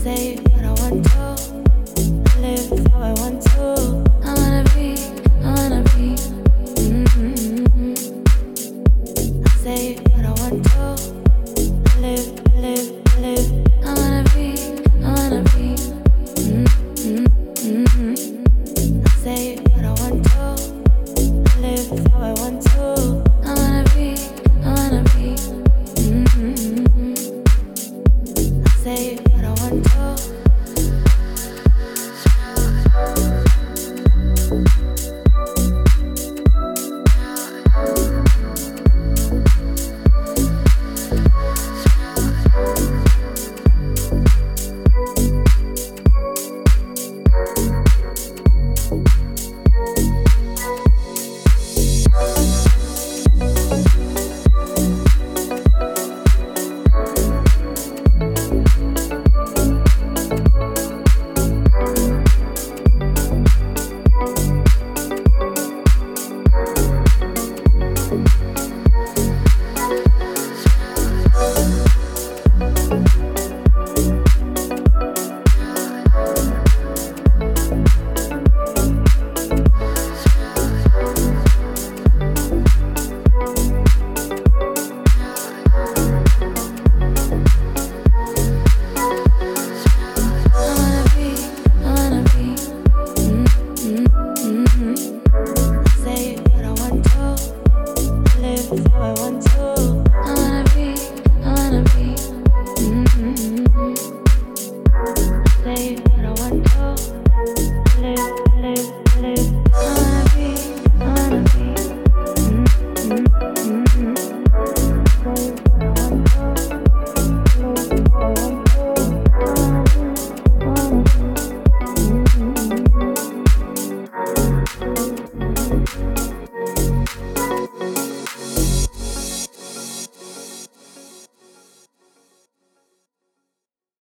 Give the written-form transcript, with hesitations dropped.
say what I want to, live how I want to. I wanna be, I wanna be. I say what I want to, live. I wanna be, I wanna be. I say what I want to, live how I want to. I wanna be, I wanna be. I say what I want to.